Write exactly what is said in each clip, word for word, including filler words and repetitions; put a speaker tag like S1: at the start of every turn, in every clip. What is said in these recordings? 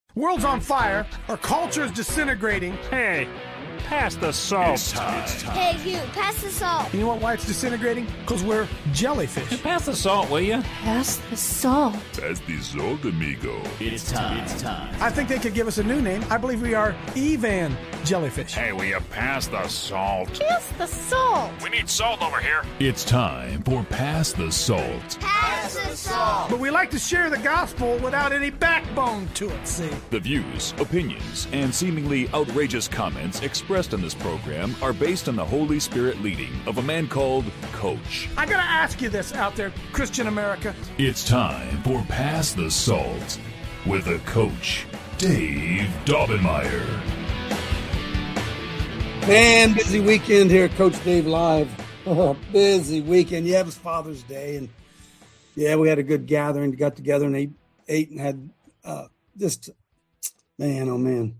S1: World's on fire. Our culture is disintegrating.
S2: Hey, pass the salt.
S3: It's time. It's time.
S4: Hey, you, pass the salt.
S1: You know what, why it's disintegrating? Because we're jellyfish.
S2: Pass the salt, will you?
S4: Pass the salt.
S3: Pass the salt, amigo.
S5: It's time. It's time.
S1: I think they could give us a new name. I believe we are Evan jellyfish.
S2: Hey, will you pass the salt?
S4: Pass the salt.
S2: We need salt over here.
S3: It's time for Pass the Salt.
S4: Pass the salt.
S1: But we like to share the gospel without any backbone to it, see?
S3: The views, opinions, and seemingly outrageous comments expressed in this program are based on the Holy Spirit leading of a man called Coach.
S1: I gotta ask you this out there, Christian America.
S3: It's time for Pass the Salt with a Coach, Dave Daubenmire.
S6: Man, busy weekend here, Coach Dave Live. Oh, busy weekend. Yeah, it was Father's Day, and yeah, we had a good gathering. Got together and ate, ate and had uh, just, man, oh man.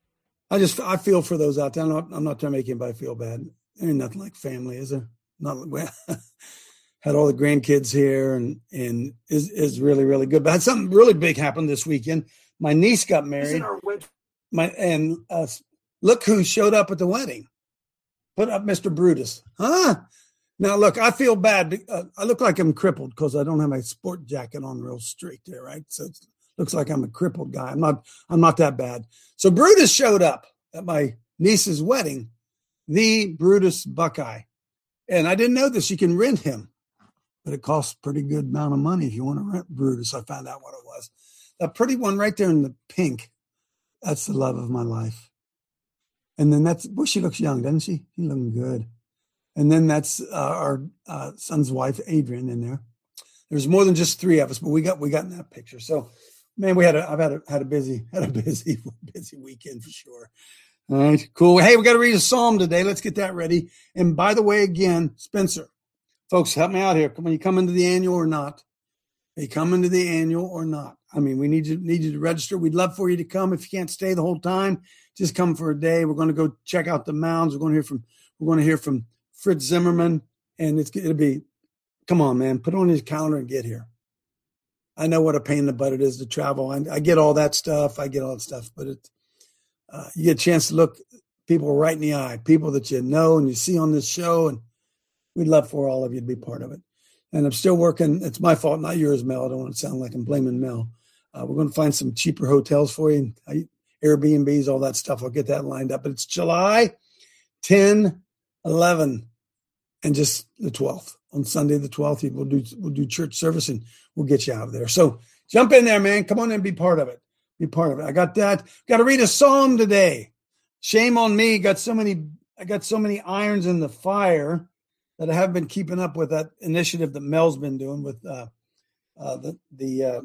S6: I just, I feel for those out there. I'm not, I'm not trying to make anybody feel bad. There ain't nothing like family, is there? Not well, had all the grandkids here, and and is is really really good. But had something really big happen this weekend. My niece got married. My and uh, look who showed up at the wedding. Put up Mister Brutus. Huh? Now, look, I feel bad. Uh, I look like I'm crippled because I don't have my sport jacket on real straight there, right? So it looks like I'm a crippled guy. I'm not I'm not that bad. So Brutus showed up at my niece's wedding, the Brutus Buckeye. And I didn't know this. You can rent him. But it costs a pretty good amount of money if you want to rent Brutus. I found out what it was. That pretty one right there in the pink, that's the love of my life. And then that's, well, she looks young, doesn't she? She's looking good. And then that's uh, our uh, son's wife, Adrian, in there. There's more than just three of us, but we got we got in that picture. So, man, we had a I've had a had a busy had a busy busy weekend for sure. All right, cool. Hey, we got to read a psalm today. Let's get that ready. And by the way, again, Spencer, folks, help me out here. Come on, you come into the annual or not? Are you coming to the annual or not? I mean, we need you need you to register. We'd love for you to come. If you can't stay the whole time, just come for a day. We're going to go check out the mounds. We're going to hear from we're going to hear from Fritz Zimmerman, and it's it'll be. Come on, man, put it on your calendar and get here. I know what a pain in the butt it is to travel. I, I get all that stuff. I get all that stuff, but it. Uh, you get a chance to look people right in the eye, people that you know and you see on this show, and we'd love for all of you to be part of it. And I'm still working. It's my fault, not yours, Mel. I don't want to sound like I'm blaming Mel. Uh, we're going to find some cheaper hotels for you, Airbnbs, all that stuff. I'll get that lined up. But it's July tenth, eleventh, and just the twelfth. On Sunday the twelfth, we'll do we'll do church service, and we'll get you out of there. So jump in there, man. Come on in and be part of it. Be part of it. I got that. Got to read a psalm today. Shame on me. Got so many. I got so many irons in the fire that I haven't been keeping up with that initiative that Mel's been doing with uh, uh, the the uh,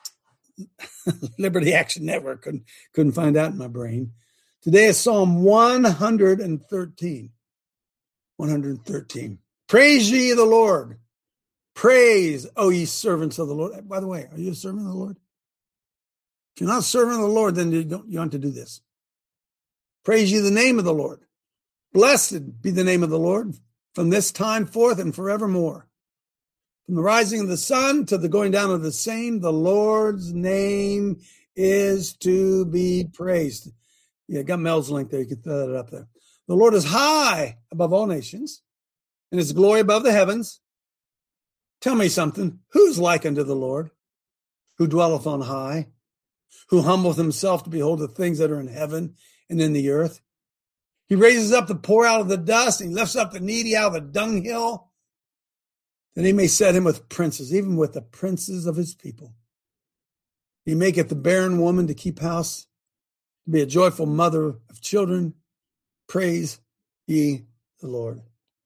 S6: Liberty Action Network. Couldn't couldn't find out in my brain. Today is Psalm one hundred thirteen. one hundred thirteen. Praise ye the Lord. Praise, O ye servants of the Lord. By the way, are you a servant of the Lord? If you're not serving the Lord, then you don't you don't have to do this. Praise ye the name of the Lord. Blessed be the name of the Lord from this time forth and forevermore. From the rising of the sun to the going down of the same, the Lord's name is to be praised. Yeah, got Mel's link there. You can throw that up there. The Lord is high above all nations, and his glory above the heavens. Tell me something. Who's like unto the Lord, who dwelleth on high, who humbleth himself to behold the things that are in heaven and in the earth? He raises up the poor out of the dust, and he lifts up the needy out of the dunghill, that he may set him with princes, even with the princes of his people. He maketh the barren woman to keep house, to be a joyful mother of children. Praise ye the Lord.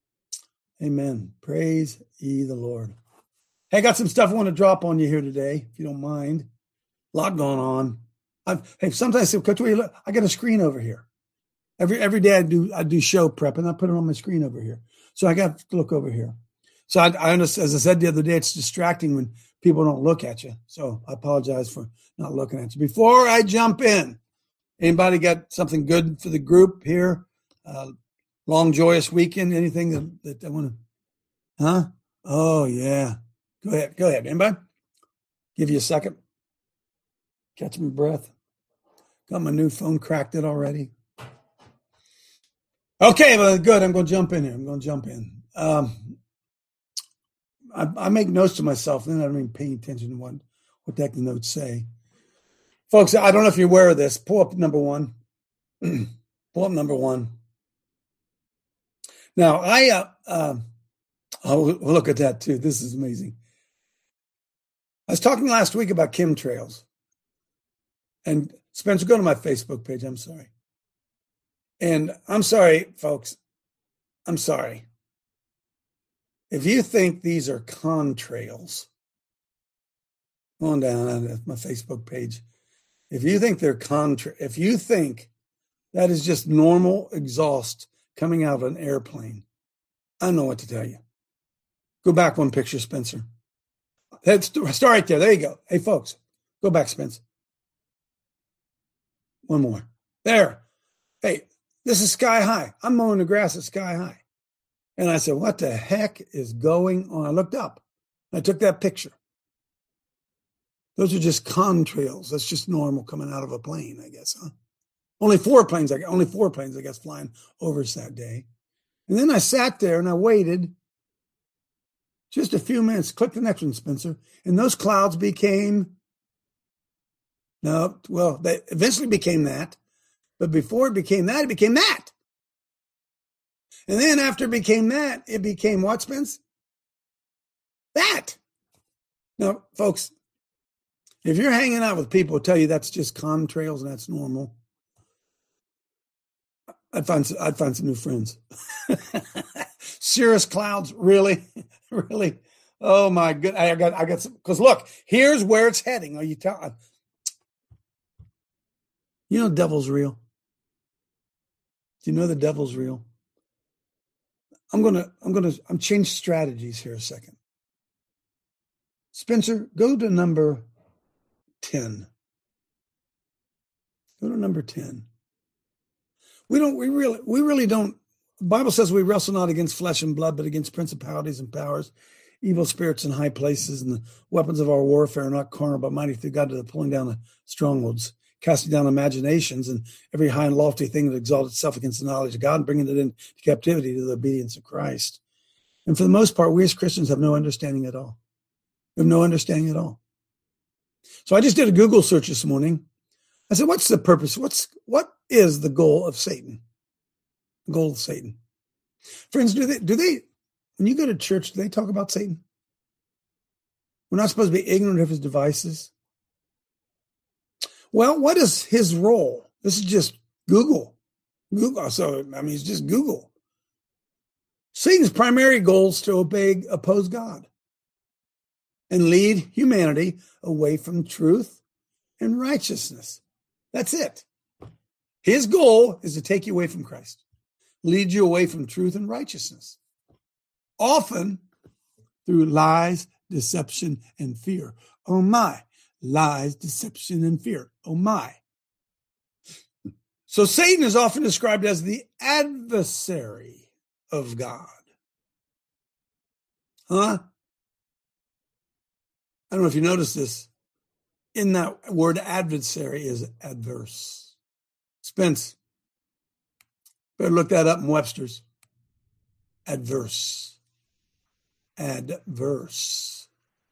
S6: Amen. Praise ye the Lord. Hey, I got some stuff I want to drop on you here today, if you don't mind. A lot going on. I've, hey, sometimes I say, Coach, where you look? I got a screen over here. Every every day I do I do show prep, and I put it on my screen over here. So I got to look over here. So I, I understand, as I said the other day, it's distracting when people don't look at you. So I apologize for not looking at you. Before I jump in, anybody got something good for the group here? Uh, long, joyous weekend? Anything that, that I want to? Huh? Oh, yeah. Go ahead. Go ahead. Anybody? Give you a second. Catch my breath. Got my new phone, cracked it already. Okay, well, good. I'm going to jump in here. I'm going to jump in. Um, I, I make notes to myself, and then I don't even pay attention to what, what the heck the notes say. Folks, I don't know if you're aware of this. Pull up number one. Pull up number one. Now, I, uh, uh, oh, we'll look at that too. This is amazing. I was talking last week about chemtrails. And Spencer, go to my Facebook page. I'm sorry. And I'm sorry, folks. I'm sorry. If you think these are contrails, go on down on my Facebook page. If you think they're contra, if you think that is just normal exhaust coming out of an airplane, I don't know what to tell you. Go back one picture, Spencer. That's start right there. There you go. Hey, folks, go back, Spencer. One more. There. Hey, this is sky high. I'm mowing the grass at sky high. And I said, what the heck is going on? I looked up. I took that picture. Those are just contrails. That's just normal coming out of a plane, I guess, huh? Only four planes, only four planes, I guess, flying over us that day. And then I sat there and I waited just a few minutes. Click the next one, Spencer. And those clouds became, no, well, they eventually became that. But before it became that, it became that. And then after it became that, it became what, Spence? That. Now, folks, if you're hanging out with people who tell you that's just contrails and that's normal, I'd find some, I'd find some new friends. Cirrus clouds, really, really. Oh my good, I got, I got some. Because look, here's where it's heading. Are you telling? You know, the devil's real. Do you know the devil's real? I'm gonna, I'm gonna, I'm change strategies here a second. Spencer, go to number ten. Go to number ten. We don't, we really, we really don't, the Bible says we wrestle not against flesh and blood, but against principalities and powers, evil spirits in high places, and the weapons of our warfare are not carnal, but mighty through God to the pulling down the strongholds, casting down imaginations and every high and lofty thing that exalts itself against the knowledge of God, and bringing it into captivity to the obedience of Christ. And for the most part, we as Christians have no understanding at all. We have no understanding at all. So I just did a Google search this morning. I said, what's the purpose? What's, what is the goal of Satan? The goal of Satan. Friends, do they, do they, when you go to church, do they talk about Satan? We're not supposed to be ignorant of his devices. Well, what is his role? This is just Google. Google. So, I mean, it's just Google. Satan's primary goal is to obey, oppose God and lead humanity away from truth and righteousness. That's it. His goal is to take you away from Christ, lead you away from truth and righteousness, often through lies, deception, and fear. Oh my, lies, deception, and fear. Oh my. So Satan is often described as the adversary of God. Huh? I don't know if you noticed this. In that word adversary is adverse. Spence, better look that up in Webster's. Adverse. Adverse.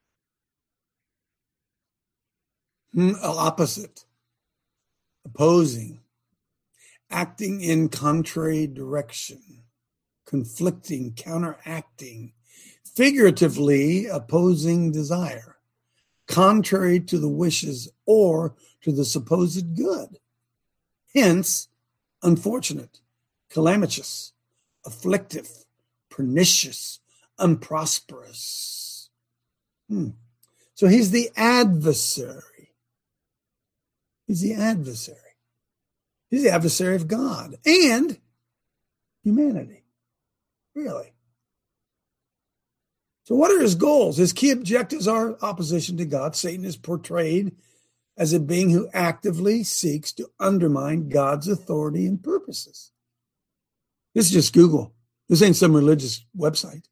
S6: Hmm, opposite. Opposing. Acting in contrary direction. Conflicting, counteracting. Figuratively opposing desire. Contrary to the wishes or to the supposed good. Hence, unfortunate, calamitous, afflictive, pernicious, unprosperous. Hmm. So he's the adversary. He's the adversary. He's the adversary of God and humanity. Really. So what are his goals? His key objectives are opposition to God. Satan is portrayed as a being who actively seeks to undermine God's authority and purposes. This is just Google. This ain't some religious website.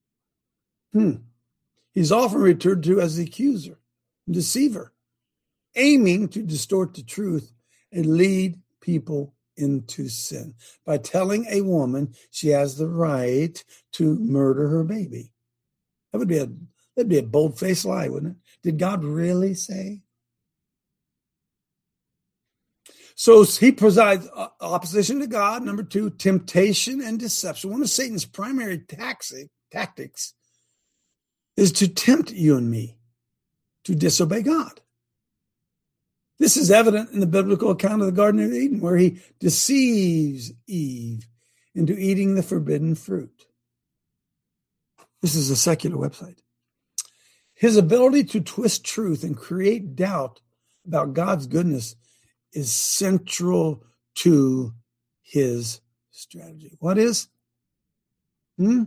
S6: Hmm. He's often referred to as the accuser, deceiver, aiming to distort the truth and lead people into sin by telling a woman she has the right to murder her baby. That would be a that'd be a bold-faced lie, wouldn't it? Did God really say? So he presides opposition to God. Number two, temptation and deception. One of Satan's primary tactic, tactics is to tempt you and me to disobey God. This is evident in the biblical account of the Garden of Eden, where he deceives Eve into eating the forbidden fruit. This is a secular website. His ability to twist truth and create doubt about God's goodness is central to his strategy. What is? Hmm?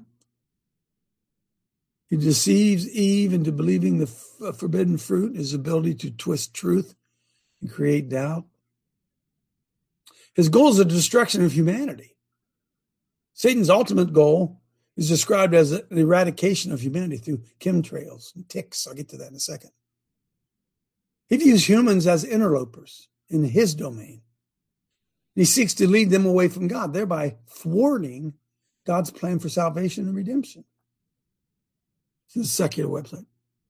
S6: He deceives Eve into believing the f- forbidden fruit, his ability to twist truth and create doubt. His goal is the destruction of humanity. Satan's ultimate goal is described as the eradication of humanity through chemtrails and ticks. I'll get to that in a second. He views humans as interlopers in his domain. He seeks to lead them away from God, thereby thwarting God's plan for salvation and redemption. This is a secular website.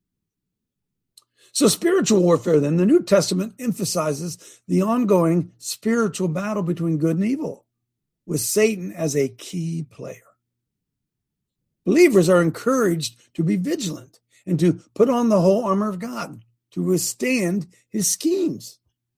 S6: So spiritual warfare, then, the New Testament emphasizes the ongoing spiritual battle between good and evil, with Satan as a key player. Believers are encouraged to be vigilant and to put on the whole armor of God to withstand his schemes.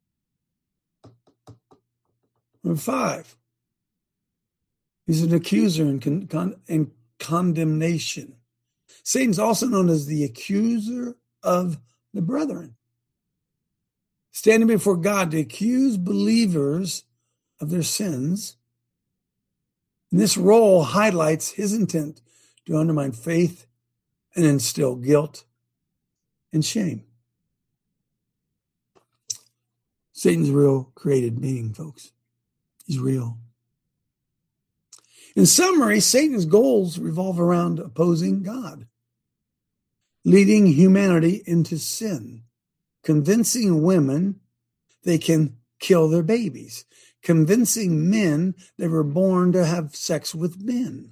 S6: Number five, he's an accuser and con- con- and condemnation. Satan's also known as the accuser of the brethren, standing before God to accuse believers of their sins. And this role highlights his intent to undermine faith and instill guilt and shame. Satan's a real created being, folks. He's real. In summary, Satan's goals revolve around opposing God, leading humanity into sin, convincing women they can kill their babies, convincing men they were born to have sex with men,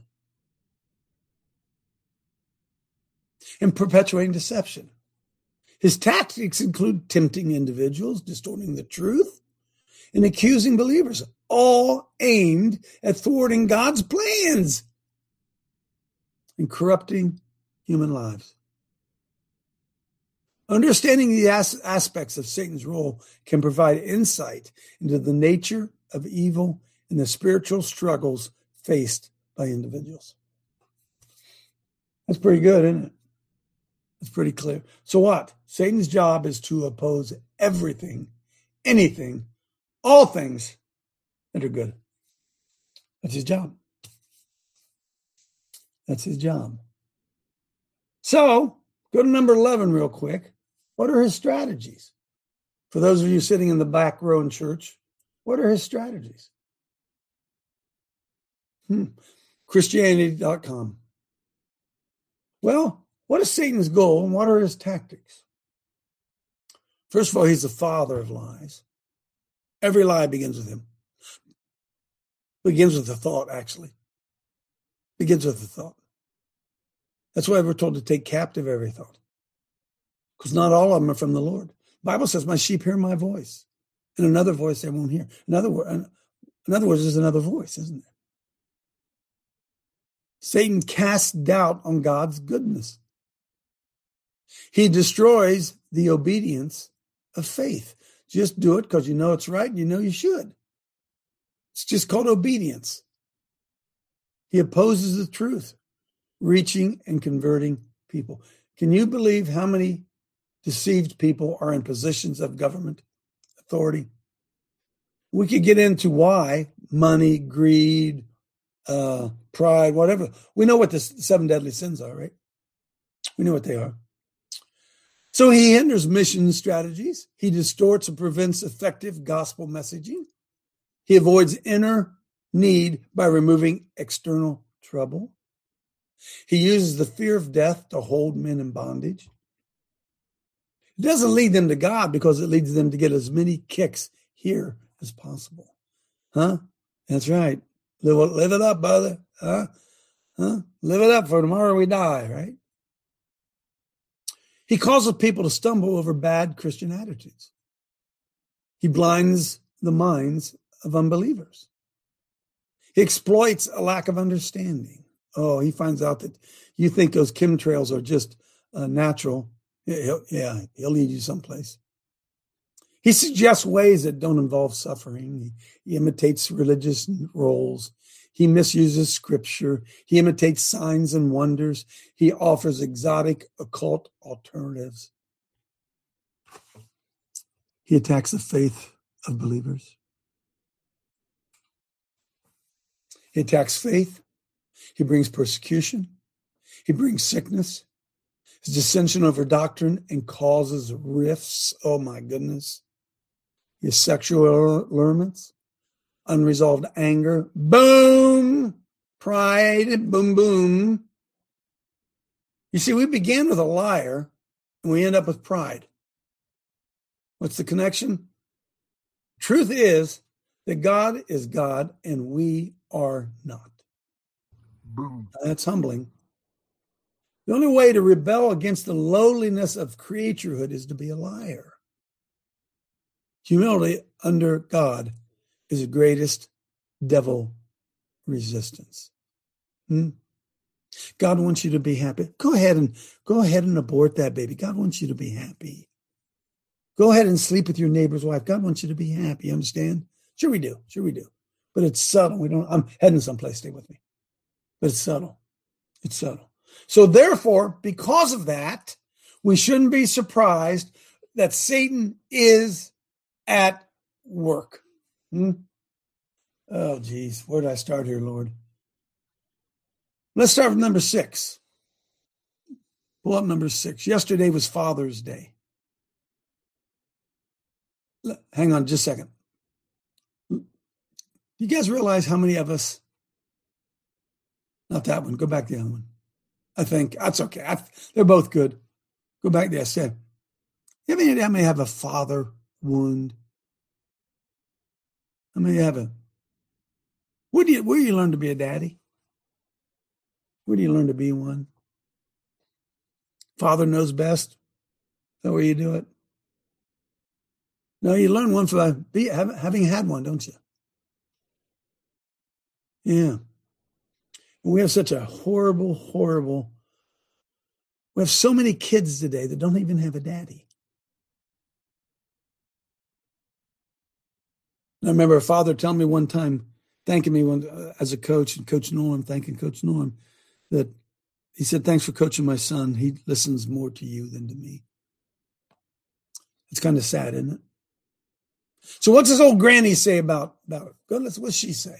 S6: and perpetuating deception. His tactics include tempting individuals, distorting the truth, and accusing believers, all aimed at thwarting God's plans and corrupting human lives. Understanding the as- aspects of Satan's role can provide insight into the nature of evil and the spiritual struggles faced by individuals. That's pretty good, isn't it? It's pretty clear. So what? Satan's job is to oppose everything, anything, all things that are good. That's his job. That's his job. So, go to number eleven real quick. What are his strategies? For those of you sitting in the back row in church, what are his strategies? Hmm. Christianity dot com. Well, what is Satan's goal and what are his tactics? First of all, he's the father of lies. Every lie begins with him. Begins with a thought, actually. Begins with a thought. That's why we're told to take captive every thought. Because not all of them are from the Lord. The Bible says, my sheep hear my voice. And another voice they won't hear. In other, word, in other words, there's another voice, isn't there? Satan casts doubt on God's goodness. He destroys the obedience of faith. Just do it because you know it's right and you know you should. It's just called obedience. He opposes the truth, reaching and converting people. Can you believe how many deceived people are in positions of government authority? We could get into why: money, greed, uh, pride, whatever. We know what the seven deadly sins are, right? We know what they are. So he hinders mission strategies. He distorts and prevents effective gospel messaging. He avoids inner need by removing external trouble. He uses the fear of death to hold men in bondage. It doesn't lead them to God because it leads them to get as many kicks here as possible. Huh? That's right. Live, live it up, brother. Huh? Huh? Live it up for tomorrow we die, right? He causes people to stumble over bad Christian attitudes. He blinds the minds of unbelievers. He exploits a lack of understanding. Oh, he finds out that you think those chemtrails are just uh, natural. Yeah he'll, yeah, he'll lead you someplace. He suggests ways that don't involve suffering. He, he imitates religious roles. He misuses scripture. He imitates signs and wonders. He offers exotic occult alternatives. He attacks the faith of believers. He attacks faith. He brings persecution. He brings sickness. His dissension over doctrine and causes rifts. Oh my goodness. His sexual allurements, unresolved anger, boom, pride, boom, boom. You see, we began with a liar and we end up with pride. What's the connection? Truth is that God is God and we are not.
S1: Boom.
S6: That's humbling. The only way to rebel against the lowliness of creaturehood is to be a liar. Humility under God is the greatest devil resistance. Hmm? God wants you to be happy. Go ahead and go ahead and abort that baby. God wants you to be happy. Go ahead and sleep with your neighbor's wife. God wants you to be happy. You understand? Sure we do. Sure we do. But it's subtle. We don't. I'm heading someplace. Stay with me. But it's subtle. It's subtle. So therefore, because of that, we shouldn't be surprised that Satan is at work. Hmm? Oh, geez. Where did I start here, Lord? Let's start with number six. Pull up number six. Yesterday was Father's Day. Hang on just a second. You guys realize how many of us, not that one, go back to the other one. I think that's okay. I, they're both good. Go back there. I said, you have any idea how many have a father wound? How many have a, where do you, where do you learn to be a daddy? Where do you learn to be one? Father knows best. Is that where you do it? No, you learn one from be, having had one, don't you? Yeah. We have such a horrible, horrible, we have so many kids today that don't even have a daddy. And I remember a father telling me one time, thanking me one, uh, as a coach, and Coach Norm, thanking Coach Norm, that he said, thanks for coaching my son. He listens more to you than to me. It's kind of sad, isn't it? So what's this old granny say about, about it? Go, let's, what's she say?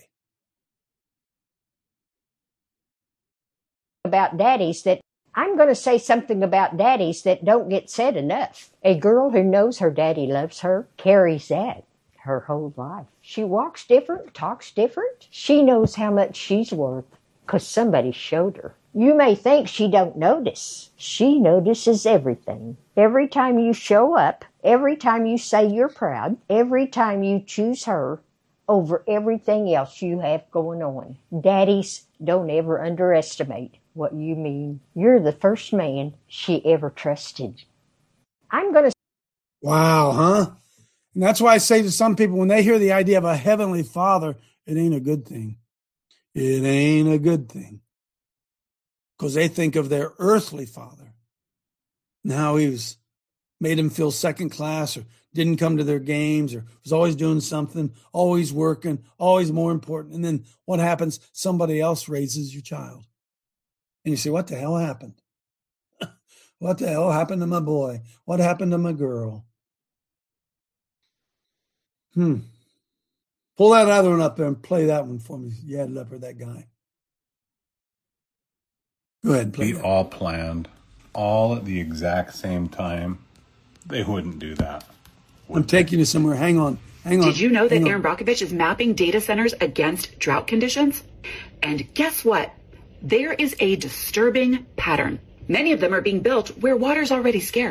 S5: About daddies that I'm going to say something about daddies that don't get said enough. A girl who knows her daddy loves her carries that her whole life. She walks different, talks different. She knows how much she's worth because somebody showed her. You may think she don't notice. She notices everything. Every time you show up, every time you say you're proud, every time you choose her over everything else you have going on. Daddies, don't ever underestimate what you mean. You're the first man she ever trusted. I'm going to...
S6: Wow, huh? And that's why I say to some people, when they hear the idea of a heavenly father, it ain't a good thing. It ain't a good thing. Because they think of their earthly father and how he was made them feel second class or didn't come to their games or was always doing something, always working, always more important. And then what happens? Somebody else raises your child. And you say, what the hell happened? What the hell happened to my boy? What happened to my girl? Hmm. Pull that other one up there and play that one for me. You had Leopard, that guy. Go ahead and play
S7: We
S6: that.
S7: all planned, all at the exact same time. They wouldn't do that.
S6: I'm taking you somewhere. Hang on. Hang on.
S8: Did you know that
S6: Hang
S8: Aaron Brockovich is mapping data centers against drought conditions? And guess what? There is a disturbing pattern. Many of them are being built where water's already scarce.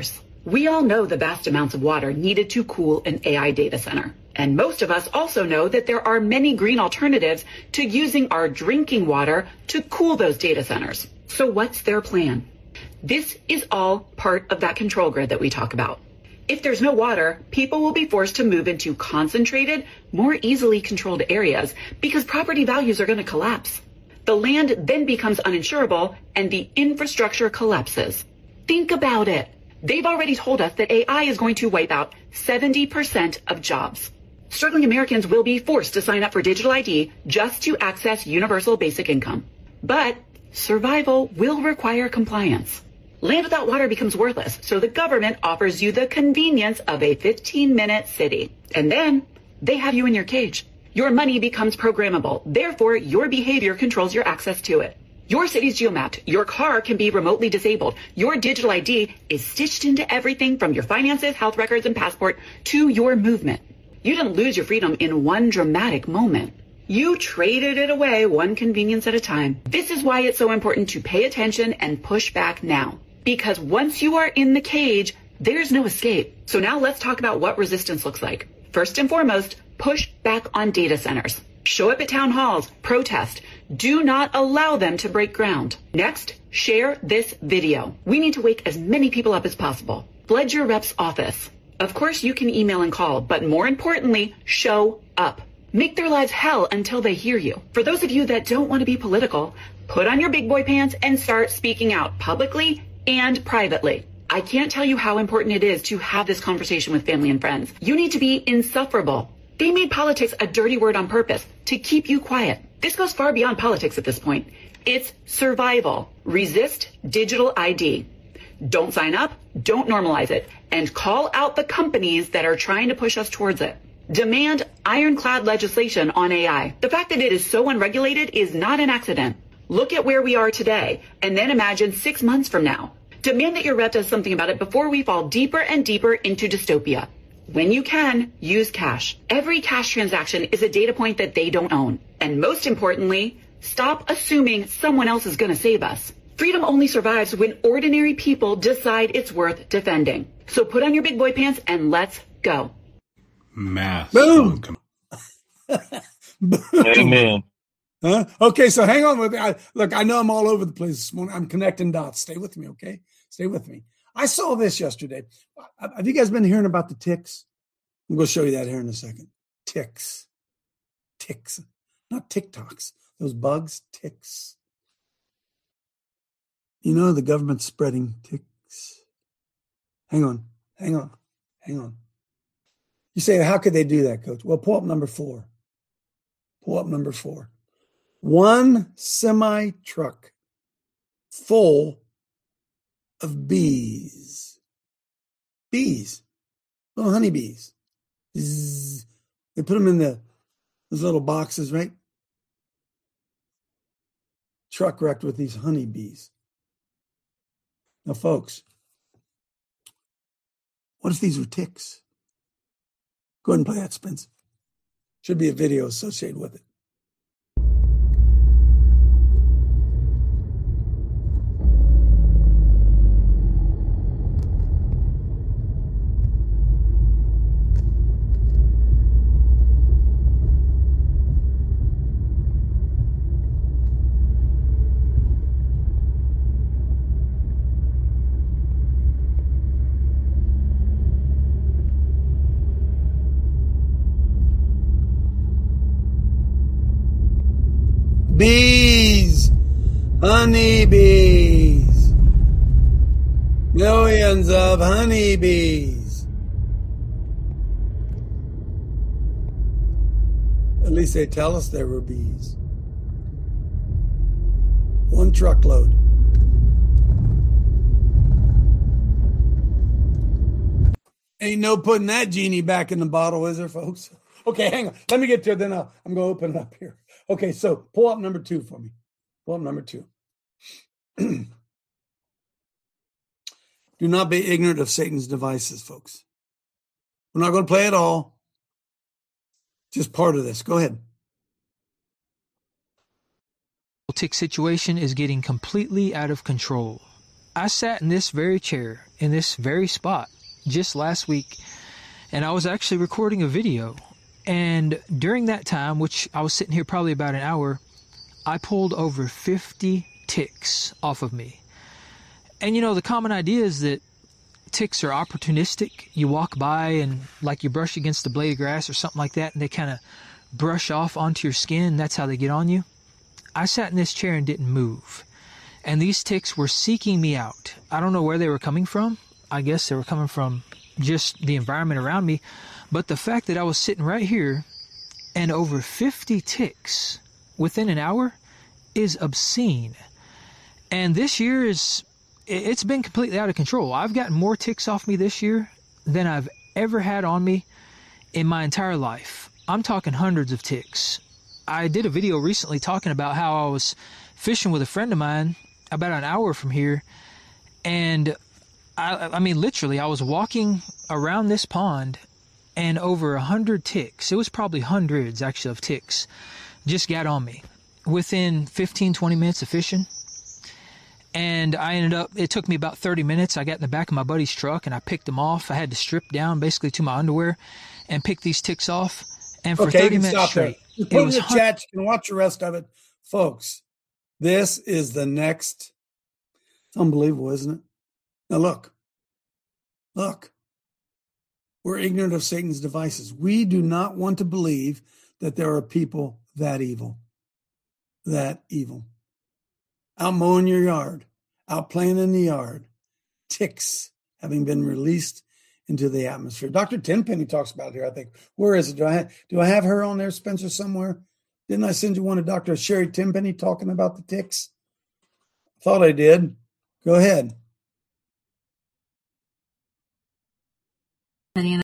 S8: We all know the vast amounts of water needed to cool an A I data center. And most of us also know that there are many green alternatives to using our drinking water to cool those data centers. So what's their plan? This is all part of that control grid that we talk about. If there's no water, people will be forced to move into concentrated, more easily controlled areas because property values are going to collapse. The land then becomes uninsurable and the infrastructure collapses. Think about it. They've already told us that A I is going to wipe out seventy percent of jobs. Struggling Americans will be forced to sign up for digital I D just to access universal basic income. But survival will require compliance. Land without water becomes worthless, so the government offers you the convenience of a fifteen minute city. And then they have you in your cage. Your money becomes programmable. Therefore, your behavior controls your access to it. Your city's geomapped. Your car can be remotely disabled. Your digital I D is stitched into everything from your finances, health records, and passport to your movement. You didn't lose your freedom in one dramatic moment. You traded it away one convenience at a time. This is why it's so important to pay attention and push back now. Because once you are in the cage, there's no escape. So now let's talk about what resistance looks like. First and foremost, push back on data centers. Show up at town halls, protest. Do not allow them to break ground. Next, share this video. We need to wake as many people up as possible. Flood your rep's office. Of course, you can email and call, but more importantly, show up. Make their lives hell until they hear you. For those of you that don't want to be political, put on your big boy pants and start speaking out publicly and privately. I can't tell you how important it is to have this conversation with family and friends. You need to be insufferable. They made politics a dirty word on purpose to keep you quiet. This goes far beyond politics at this point. It's survival. Resist digital I D. Don't sign up, don't normalize it, and call out the companies that are trying to push us towards it. Demand ironclad legislation on A I. The fact that it is so unregulated is not an accident. Look at where we are today, and then imagine six months from now. Demand that your rep does something about it before we fall deeper and deeper into dystopia. When you can, use cash. Every cash transaction is a data point that they don't own. And most importantly, stop assuming someone else is going to save us. Freedom only survives when ordinary people decide it's worth defending. So put on your big boy pants and let's go.
S7: Mass.
S6: Boom. Boom.
S9: Amen.
S6: Huh? Okay, so hang on with me. I, look, I know I'm all over the place this morning. I'm connecting dots. Stay with me, okay? Stay with me. I saw this yesterday. Have you guys been hearing about the ticks? I'm going to show you that here in a second. Ticks. Ticks. Not TikToks. Those bugs, ticks. You know the government's spreading ticks. Hang on. Hang on. Hang on. You say, how could they do that, Coach? Well, pull up number four. Pull up number four. One semi truck full of bees. Bees. Little honeybees. Zzz. They put them in the those little boxes, right? Truck wrecked with these honeybees. Now, folks, what if these were ticks? Go ahead and play that, Spence. Should be a video associated with it. Bees, honeybees, millions of honeybees. At least they tell us there were bees. One truckload. Ain't no putting that genie back in the bottle, is there, folks? Okay, hang on. Let me get to it, then I'll, I'm going to open it up here. Okay, so pull up number two for me. Pull up number two. Do not be ignorant of Satan's devices, folks. We're not going to play it all. Just part of this. Go ahead.
S10: The tick situation is getting completely out of control.
S9: I sat in this very chair, in this very spot, just last week, and I was actually recording a video. And during that time, which I was sitting here probably about an hour, I pulled over fifty ticks off of me. And you know, the common idea is that ticks are opportunistic. You walk by and like you brush against a blade of grass or something like that, and they kind of brush off onto your skin. That's how they get on you. I sat in this chair and didn't move. And these ticks were seeking me out. I don't know where they were coming from. I guess they were coming from just the environment around me. But the fact that I was sitting right here and over fifty ticks within an hour is obscene. And this year is, it's been completely out of control. I've gotten more ticks off me this year than I've ever had on me in my entire life. I'm talking hundreds of ticks. I did a video recently talking about how I was fishing with a friend of mine about an hour from here, and I, I mean, literally, I was walking around this pond, and over a hundred ticks, it was probably hundreds actually of ticks, just got on me within fifteen, twenty minutes of fishing. And I ended up, it took me about thirty minutes. I got in the back of my buddy's truck and I picked them off. I had to strip down basically to my underwear and pick these ticks off. And for
S6: okay,
S9: thirty
S6: you can
S9: minutes
S6: stop
S9: straight,
S6: there. Put
S9: it
S6: in
S9: was
S6: the
S9: hun-
S6: chat. You can watch the rest of it. Folks, this is the next. It's unbelievable, isn't it? Now look. Look. We're ignorant of Satan's devices. We do not want to believe that there are people that evil. That evil. Out mowing your yard. Out playing in the yard. Ticks having been released into the atmosphere. Doctor Tenpenny talks about it here, I think. Where is it? Do I have, do I have her on there, Spencer, somewhere? Didn't I send you one of Doctor Sherry Tenpenny talking about the ticks? Thought I did. Go ahead.
S10: I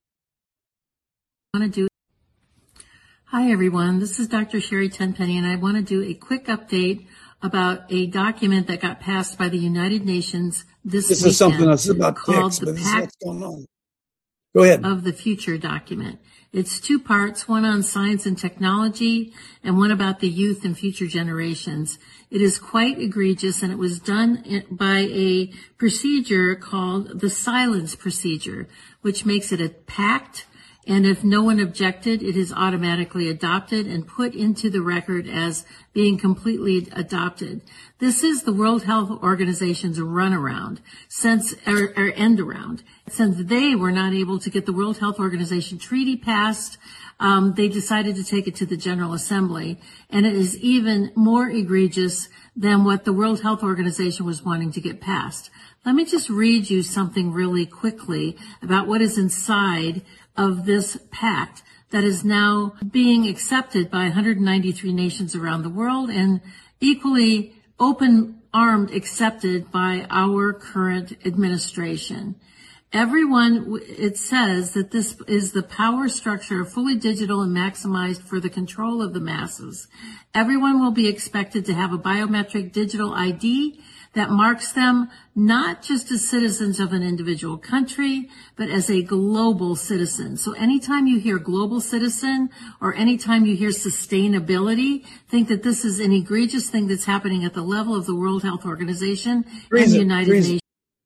S10: want to do. Hi, everyone. This is Doctor Sherry Tenpenny, and I want to do a quick update about a document that got passed by the United Nations this,
S6: this
S10: weekend.
S6: Is something else about
S10: called
S6: ticks,
S10: the
S6: but this is
S10: Pact
S6: what's going on. Go ahead.
S10: of the Future document. It's two parts, one on science and technology and one about the youth and future generations. It is quite egregious, and it was done by a procedure called the silence procedure, which makes it a pact. And if no one objected, it is automatically adopted and put into the record as being completely adopted. This is the World Health Organization's runaround, since, or, or end around. Since they were not able to get the World Health Organization treaty passed, um, they decided to take it to the General Assembly. And it is even more egregious than what the World Health Organization was wanting to get passed. Let me just read you something really quickly about what is inside of this pact that is now being accepted by one hundred ninety-three nations around the world and equally open-armed accepted by our current administration. Everyone, it says that this is the power structure, fully digital and maximized for the control of the masses. Everyone will be expected to have a biometric digital I D that marks them not just as citizens of an individual country, but as a global citizen. So anytime you hear global citizen or anytime you hear sustainability, think that this is an egregious thing that's happening at the level of the World Health Organization and the United Nations.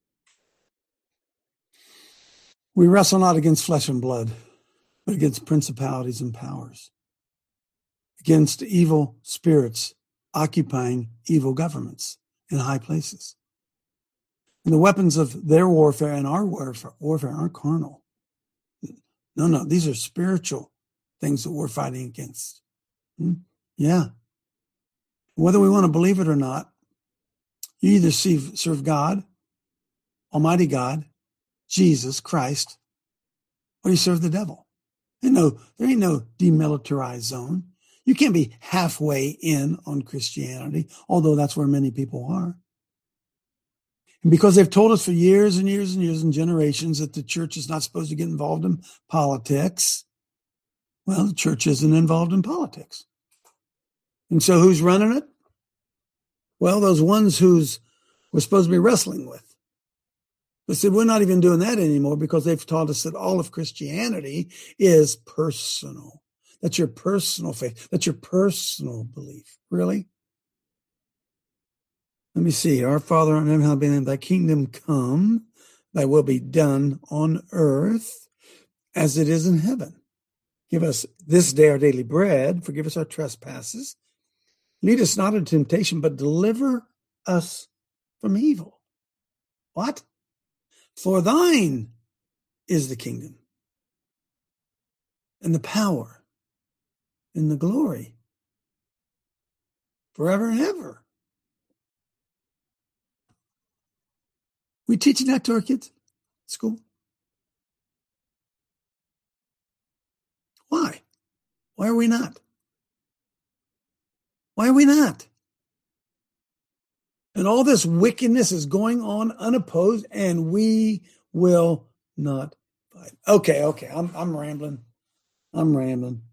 S6: We wrestle not against flesh and blood, but against principalities and powers, against evil spirits occupying evil governments in high places. And the weapons of their warfare and our warfare, warfare aren't carnal. No, no, these are spiritual things that we're fighting against. Hmm? Yeah. Whether we want to believe it or not, you either serve, serve God, Almighty God, Jesus Christ, or you serve the devil. There ain't no, there ain't no demilitarized zone. You can't be halfway in on Christianity, although that's where many people are. And because they've told us for years and years and years and generations that the church is not supposed to get involved in politics, well, the church isn't involved in politics. And so who's running it? Well, those ones who's we're supposed to be wrestling with. They said, we're not even doing that anymore because they've taught us that all of Christianity is personal. That's your personal faith. That's your personal belief. Really? Let me see. Our Father in heaven, hallowed be thy name. Thy kingdom come, thy will be done on earth as it is in heaven. Give us this day our daily bread. Forgive us our trespasses. Lead us not into temptation, but deliver us from evil. What? For thine is the kingdom and the power and the glory forever and ever. We teaching that to our kids at school? Why? Why are we not? Why are we not? And all this wickedness is going on unopposed, and we will not fight. Okay, okay, I'm I'm rambling. I'm rambling.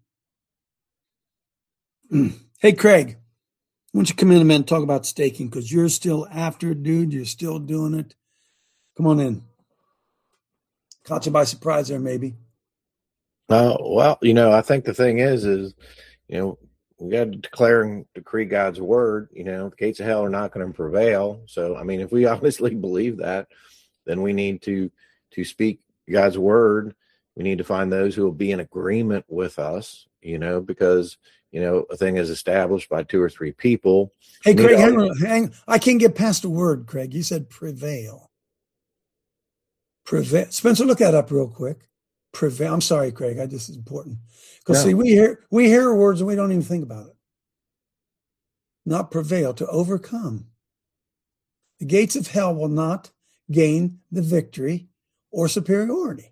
S6: Hey, Craig, why don't you come in a minute and talk about staking? Because you're still after it, dude. You're still doing it. Come on in. Caught you by surprise there, maybe.
S11: Uh, well, you know, I think the thing is, is, you know, we got to declare and decree God's word. You know, the gates of hell are not going to prevail. So, I mean, if we honestly believe that, then we need to to speak God's word. We need to find those who will be in agreement with us, you know, because, you know, a thing is established by two or three people.
S6: Hey, Craig, hang on, hang, I can't get past a word, Craig. You said prevail. Prevail. Spencer, look that up real quick. Prevail. I'm sorry, Craig. I just is important because
S11: Yeah.
S6: see, we hear we hear words and we don't even think about it. Not prevail, to overcome. The gates of hell will not gain the victory or superiority.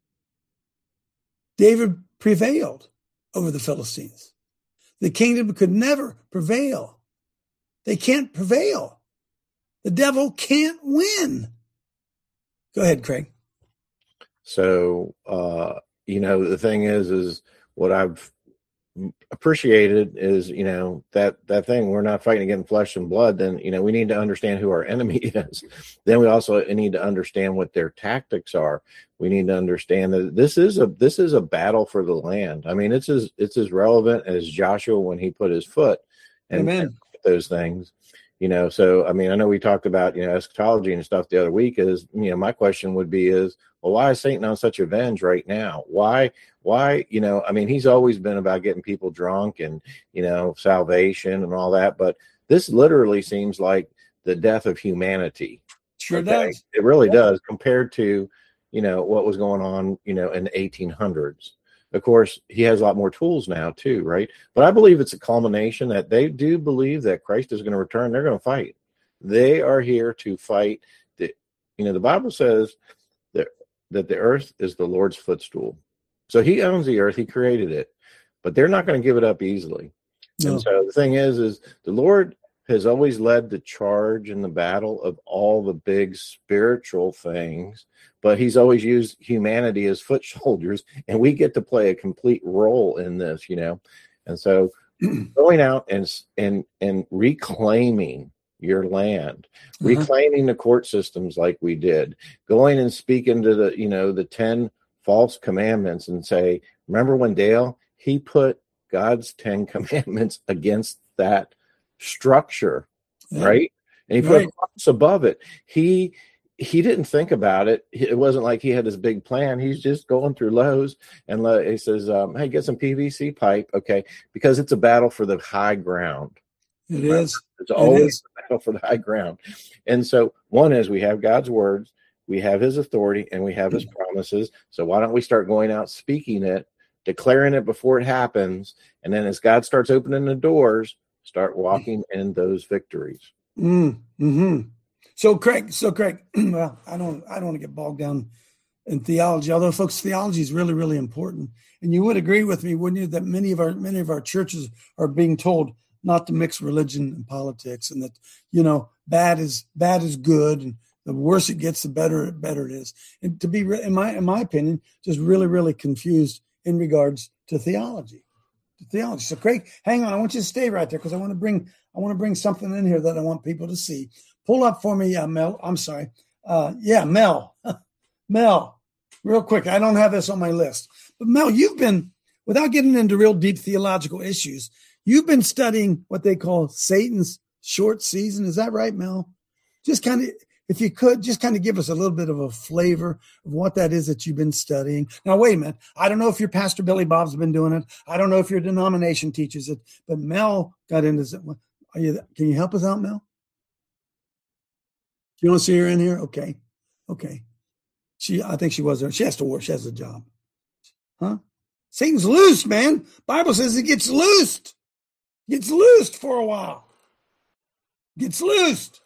S6: David prevailed over the Philistines. The kingdom could never prevail. They can't prevail. The devil can't win. Go ahead, Craig.
S11: So, uh, you know, the thing is, is what I've appreciated is, you know, that, that thing, we're not fighting against flesh and blood. Then, you know, we need to understand who our enemy is. Then we also need to understand what their tactics are. We need to understand that this is a, this is a battle for the land. I mean, it's as, it's as relevant as Joshua when he put his foot and, and those things, you know. So, I mean, I know we talked about, you know, eschatology and stuff the other week is, you know, my question would be is, well, why is Satan on such revenge right now? Why, why, you know, I mean, he's always been about getting people drunk and, you know, salvation and all that. But this literally seems like the death of humanity.
S6: Sure
S11: okay?
S6: does.
S11: It really
S6: Yeah.
S11: does compared to, you know, what was going on, you know, in the eighteen hundreds. Of course, he has a lot more tools now, too. Right. But I believe it's a culmination that they do believe that Christ is going to return. They're going to fight. They are here to fight. The, you know, the Bible says that that the earth is the Lord's footstool. So he owns the earth. He created it, but they're not going to give it up easily.
S6: No.
S11: And so the thing is, is the Lord has always led the charge in the battle of all the big spiritual things, but he's always used humanity as foot soldiers, and we get to play a complete role in this, you know? And so going out and, and, and reclaiming your land, uh-huh. reclaiming the court systems like we did, going and speaking to the, you know, the ten false commandments and say, remember when Dale, he put God's ten commandments against that structure, yeah. right? And he put right. a cross above it. He, he didn't think about it. It wasn't like he had this big plan. He's just going through Lowe's and he says, um, hey, get some P V C pipe. Okay. Because it's a battle for the high ground.
S6: It
S11: Remember?
S6: is.
S11: It's always
S6: it is.
S11: a battle for the high ground. And so one is we have God's words, we have his authority, and we have his promises. So why don't we start going out speaking it, declaring it before it happens, and then as God starts opening the doors, start walking in those victories.
S6: Mm, mm-hmm. So Craig, so Craig, well, I don't, I don't want to get bogged down in theology, although folks, theology is really, really important. And you would agree with me, wouldn't you, that many of our, many of our churches are being told not to mix religion and politics, and that, you know, bad is bad is good, and the worse it gets, the better, better it is. And to be, in my, in my opinion, just really, really confused in regards to theology. To theology. So, Craig, hang on. I want you to stay right there because I want to bring, I want to bring something in here that I want people to see. Pull up for me, uh, Mel. I'm sorry. Uh, yeah, Mel. Mel, real quick. I don't have this on my list, but Mel, you've been, without getting into real deep theological issues, you've been studying what they call Satan's short season. Is that right, Mel? Just kind of, if you could, just kind of give us a little bit of a flavor of what that is that you've been studying. Now, wait a minute. I don't know if your Pastor Billy Bob's been doing it. I don't know if your denomination teaches it, but Mel got into it. Are you, can you help us out, Mel? You don't see her in here? Okay. Okay. She, I think she was there. She has to work. She has a job. Huh? Satan's loose, man. Bible says it gets loosed. Gets loosed for a while. Gets loosed.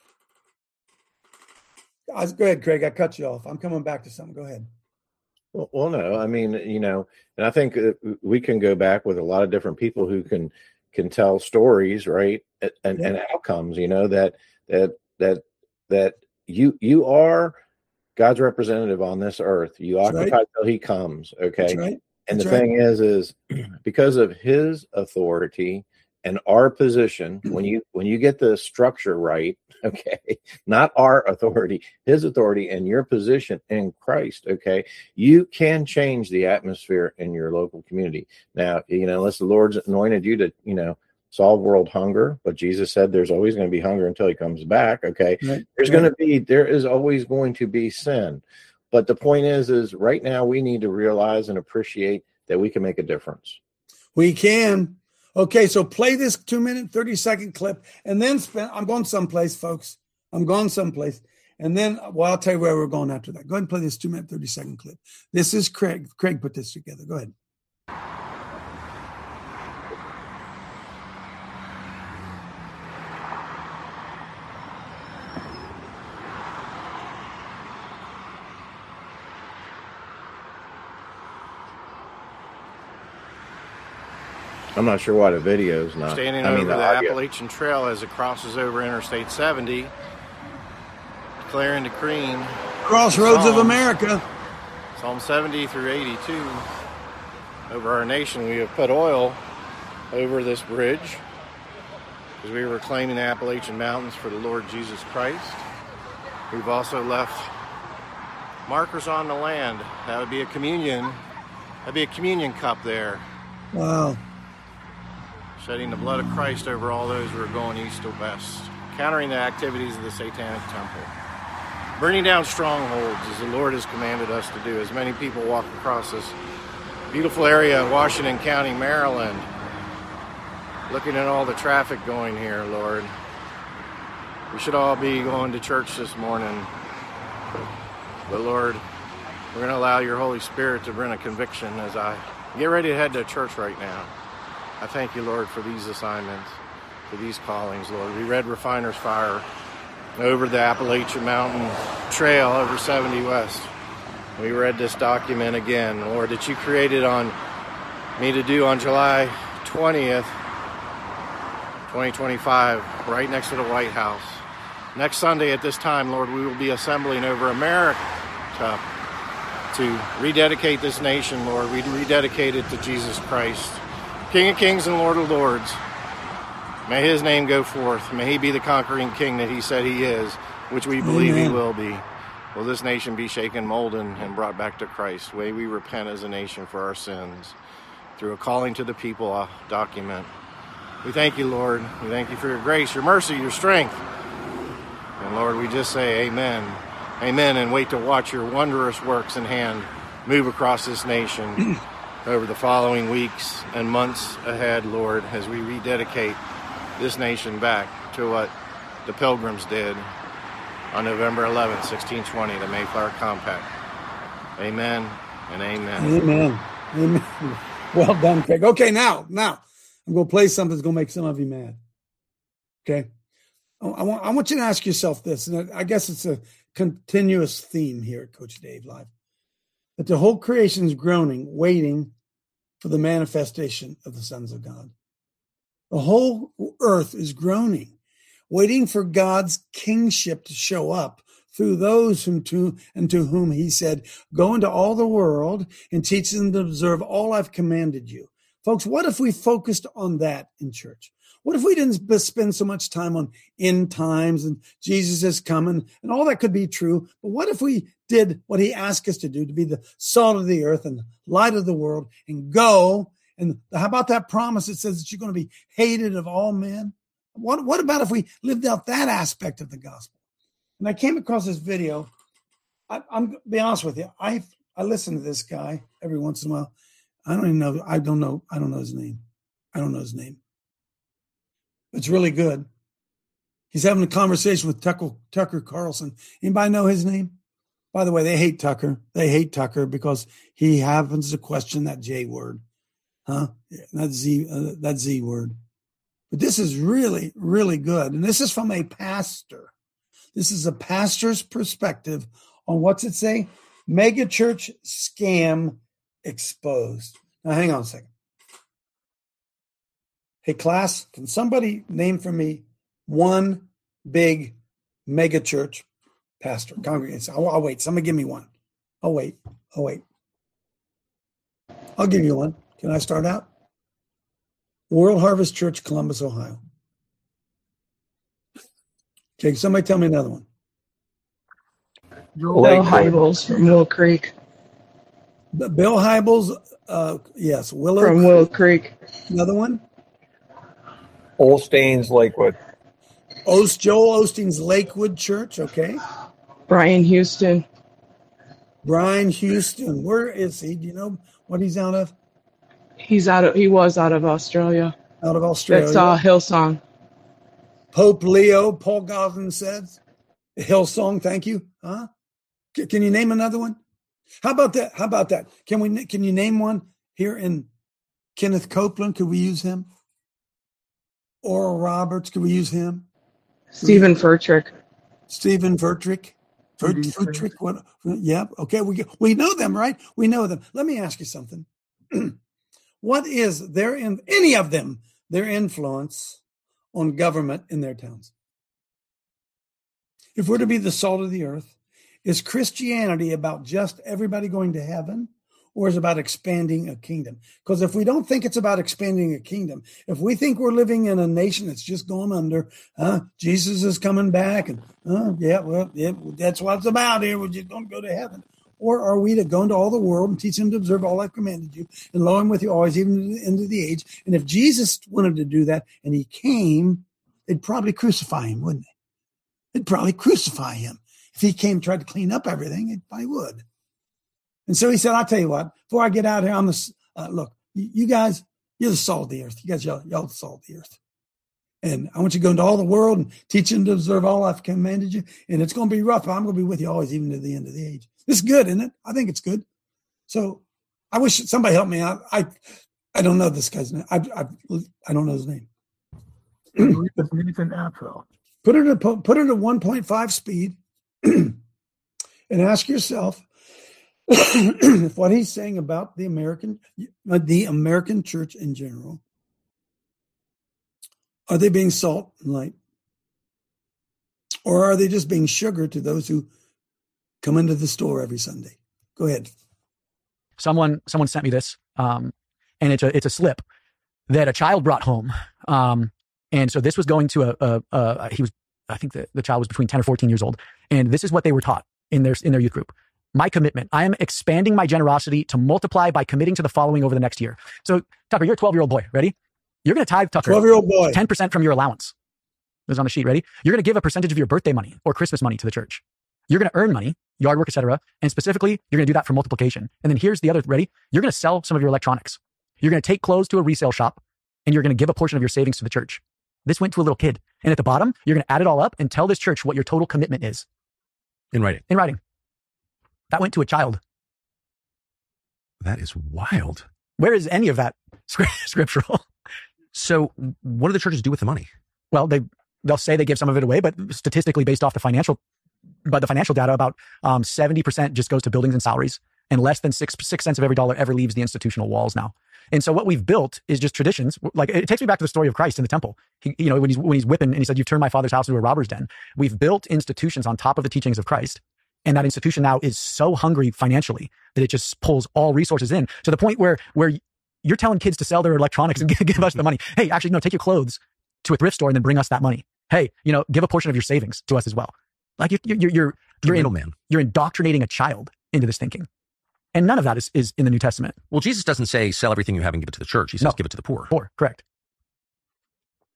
S6: Go ahead, Craig. I cut you off. I'm coming back to something. Go ahead.
S11: Well, well, no, I mean, you know, and I think we can go back with a lot of different people who can can tell stories, right, and, yeah. and outcomes. You know that that that that you you are God's representative on this earth. You
S6: That's
S11: occupy
S6: right.
S11: till He comes. Okay,
S6: That's right.
S11: and
S6: That's
S11: the
S6: right.
S11: thing is, is because of His authority and our position, when you when you get the structure right, okay, not our authority, His authority and your position in Christ, okay, you can change the atmosphere in your local community. Now, you know, unless the Lord's anointed you to, you know, solve world hunger, but Jesus said there's always going to be hunger until He comes back, okay,
S6: Right.
S11: there's
S6: Right.
S11: going to be, there is always going to be sin. But the point is, is right now we need to realize and appreciate that we can make a difference.
S6: We can. Okay, so play this two minute, thirty second clip and then spend. I'm going someplace, folks. I'm going someplace. And then, well, I'll tell you where we're going after that. Go ahead and play this two minute, thirty second clip. This is Craig. Craig put this together. Go ahead.
S11: I'm not sure why the video's not.
S12: Standing
S11: I mean,
S12: over the,
S11: the audio.
S12: Appalachian Trail as it crosses over Interstate seventy, declaring, decreeing.
S6: Crossroads
S12: Psalms,
S6: of America.
S12: Psalm seventy through eighty-two. Over our nation, we have put oil over this bridge as we were claiming the Appalachian Mountains for the Lord Jesus Christ. We've also left markers on the land. That would be a communion. That'd be a communion cup there.
S6: Wow.
S12: Shedding the blood of Christ over all those who are going east to west, countering the activities of the Satanic Temple, burning down strongholds as the Lord has commanded us to do. As many people walk across this beautiful area in Washington County, Maryland, looking at all the traffic going here, Lord. We should all be going to church this morning, but Lord, we're going to allow your Holy Spirit to bring a conviction as I get ready to head to church right now. I thank you, Lord, for these assignments, for these callings, Lord. We read Refiner's Fire over the Appalachian Mountain Trail over seventy West. We read this document again, Lord, that you created on me to do on July twentieth, twenty twenty-five, right next to the White House. Next Sunday at this time, Lord, we will be assembling over America to rededicate this nation, Lord. We rededicate it to Jesus Christ, King of Kings and Lord of Lords. May His name go forth. May He be the conquering King that He said He is, which we believe Amen. He will be. Will this nation be shaken, molded, and brought back to Christ? May we repent as a nation for our sins through a calling to the people uh, document. We thank you, Lord. We thank you for your grace, your mercy, your strength. And Lord, we just say amen. Amen, and wait to watch your wondrous works in hand move across this nation over the following weeks and months ahead, Lord, as we rededicate this nation back to what the Pilgrims did on November eleventh, sixteen twenty, the Mayflower Compact. Amen and amen.
S6: Amen. Amen. Well done, Craig. Okay, now, now, I'm going to play something that's going to make some of you mad. Okay? I want, I want you to ask yourself this, and I guess it's a continuous theme here at Coach Dave Live, that the whole creation is groaning, waiting for the manifestation of the sons of God. The whole earth is groaning, waiting for God's kingship to show up through those whom to and to whom He said, go into all the world and teach them to observe all I've commanded you. Folks, what if we focused on that in church? What if we didn't spend so much time on end times and Jesus is coming and all that could be true? But what if we did what He asked us to do, to be the salt of the earth and the light of the world, and go? And how about that promise that says that you're going to be hated of all men? What, what about if we lived out that aspect of the gospel? And I came across this video. I, I'm going to be honest with you. I I listen to this guy every once in a while. I don't even know. I don't know. I don't know his name. I don't know his name. It's really good. He's having a conversation with Tucker, Tucker Carlson. Anybody know his name? By the way, they hate Tucker. They hate Tucker because he happens to question that J word. Huh? That Z, uh, that Z word. But this is really, really good. And this is from a pastor. This is a pastor's perspective on, what's it say? Mega church scam exposed. Now, hang on a second. Hey, class, can somebody name for me one big mega church pastor, congregation? I'll, I'll wait. Somebody give me one. I'll wait. I'll wait. I'll give you one. Can I start out? World Harvest Church, Columbus, Ohio. Okay, somebody tell me another one.
S13: Bill Hybels from Willow Creek.
S6: Bill Hybels, uh, yes, Willow
S13: from
S6: Creek.
S13: Willow Creek.
S6: Another one?
S14: Osteen's Lakewood.
S6: Ost, Joel Osteen's Lakewood Church, okay.
S13: Brian Houston.
S6: Brian Houston. Where is he? Do you know what he's out of?
S13: He's out of, he was out of Australia.
S6: Out of Australia.
S13: That's uh, Hillsong.
S6: Pope Leo, Paul Goslin says. Hillsong, thank you. Huh? C- can you name another one? How about that? How about that? Can we? Can you name one here in Kenneth Copeland? Could we use him? Oral Roberts, could we use him?
S13: Stephen Furtrick.
S6: Stephen Furtrick. Furtrick. What? Yep. Okay. We we know them, right? We know them. Let me ask you something. What is their in any of them their influence on government in their towns? If we're to be the salt of the earth, is Christianity about just everybody going to heaven, or is it about expanding a kingdom? Because if we don't think it's about expanding a kingdom, if we think we're living in a nation that's just going under, uh, Jesus is coming back, and uh, yeah, well, yeah, that's what it's about here. We're just going to go to heaven. Or are we to go into all the world and teach them to observe all I've commanded you, and lo, I'm with you always, even to the end of the age? And if Jesus wanted to do that and he came, they'd probably crucify him, wouldn't they? They'd probably crucify him. If he came and tried to clean up everything, it probably would. And so he said, I'll tell you what, before I get out here, I'm the, uh, look, you, you guys, you're the salt of the earth. You guys, y'all, y'all the salt of the earth. And I want you to go into all the world and teach them to observe all I've commanded you. And it's going to be rough, but I'm going to be with you always, even to the end of the age. It's good, isn't it? I think it's good. So I wish somebody helped me out. I, I don't know this guy's name. I, I, I don't know his name.
S1: Nathan Apfel.
S6: Put it at, put it at one point five speed and ask yourself if what he's saying about the American, the American church in general, are they being salt and light? Or are they just being sugar to those who come into the store every Sunday? Go ahead.
S15: Someone, someone sent me this, um, and it's a, it's a slip that a child brought home. Um, and so this was going to a, a, a he was, I think the, the child was between ten or fourteen years old. And this is what they were taught in their, in their youth group. My commitment. I am expanding my generosity to multiply by committing to the following over the next year. So Tucker, you're a twelve year old boy. Ready? You're going to tithe, Tucker.
S6: twelve year old boy.
S15: ten percent from your allowance. This is on the sheet. Ready? You're going to give a percentage of your birthday money or Christmas money to the church. You're going to earn money, yard work, et cetera. And specifically, you're going to do that for multiplication. And then here's the other, ready? You're going to sell some of your electronics. You're going to take clothes to a resale shop, and you're going to give a portion of your savings to the church. This went to a little kid. And at the bottom, you're going to add it all up and tell this church what your total commitment is.
S16: In writing.
S15: In writing. That went to a child.
S16: That is wild.
S15: Where is any of that scriptural?
S16: So what do the churches do with the money?
S15: Well, they, they'll say they give some of it away, but statistically based off the financial, but the financial data, about um, seventy percent just goes to buildings and salaries, and less than six, six cents of every dollar ever leaves the institutional walls now. And so what we've built is just traditions. Like, it takes me back to the story of Christ in the temple. He, you know, when he's, when he's whipping and he said, you've turned my father's house into a robber's den. We've built institutions on top of the teachings of Christ. And that institution now is so hungry financially that it just pulls all resources in to the point where, where you're telling kids to sell their electronics and give us the money. Hey, actually, no, take your clothes to a thrift store and then bring us that money. Hey, you know, give a portion of your savings to us as well. Like you're, you're, you're, you're, in, you're indoctrinating a child into this thinking. And none of that is, is in the New Testament.
S16: Well, Jesus doesn't say sell everything you have and give it to the church. He says
S15: No.
S16: give it to the poor.
S15: Poor, correct.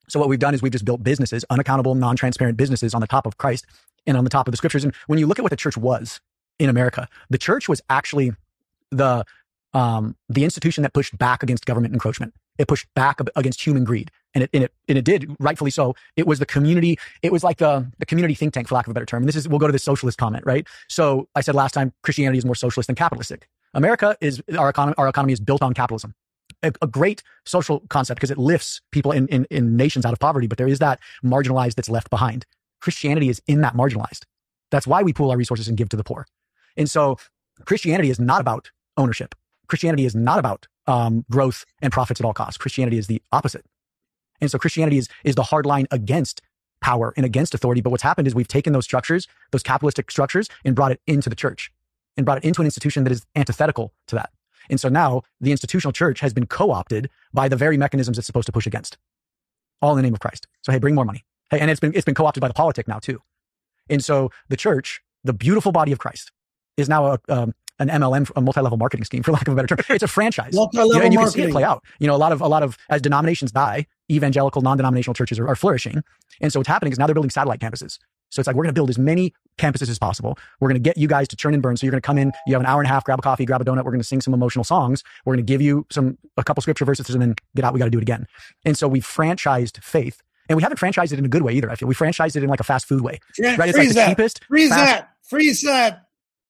S15: So what we've done is we've just built businesses, unaccountable, non-transparent businesses on the top of Christ and on the top of the scriptures. And when you look at what the church was in America, the church was actually the um, the institution that pushed back against government encroachment. It pushed back against human greed. And it, and it, and it did, rightfully so. It was the community, it was like the, the community think tank, for lack of a better term. And this is, we'll go to the socialist comment, right? So I said last time, Christianity is more socialist than capitalistic. America is, our economy, our economy is built on capitalism. A, a great social concept because it lifts people in, in, in nations out of poverty, but there is that marginalized that's left behind. Christianity is in that marginalized. That's why we pool our resources and give to the poor. And so Christianity is not about ownership. Christianity is not about um, growth and profits at all costs. Christianity is the opposite. And so Christianity is, is the hard line against power and against authority. But what's happened is we've taken those structures, those capitalistic structures, and brought it into the church and brought it into an institution that is antithetical to that. And so now the institutional church has been co-opted by the very mechanisms it's supposed to push against, all in the name of Christ. So, hey, bring more money. Hey, and it's been, it's been co-opted by the politic now too. And so the church, the beautiful body of Christ, is now a, um, an M L M, a multi-level marketing scheme, for lack of a better term. It's a franchise.
S6: Multi-level
S15: you know, and you
S6: marketing.
S15: can see it play out. You know, a lot of, a lot of, as denominations die, evangelical, non-denominational churches are, are flourishing. And so what's happening is now they're building satellite campuses. So it's like, we're going to build as many campuses as possible. We're going to get you guys to churn and burn. So you're going to come in, you have an hour and a half, grab a coffee, grab a donut. We're going to sing some emotional songs. We're going to give you some, a couple scripture verses and then get out. We got to do it again. And so we franchised faith. And we haven't franchised it in a good way either. I feel we franchised it in like a fast food way,
S6: Yeah,
S15: right? It's
S6: freeze
S15: like the
S6: that.
S15: cheapest.
S6: Freeze
S15: fast-
S6: that. Freeze that.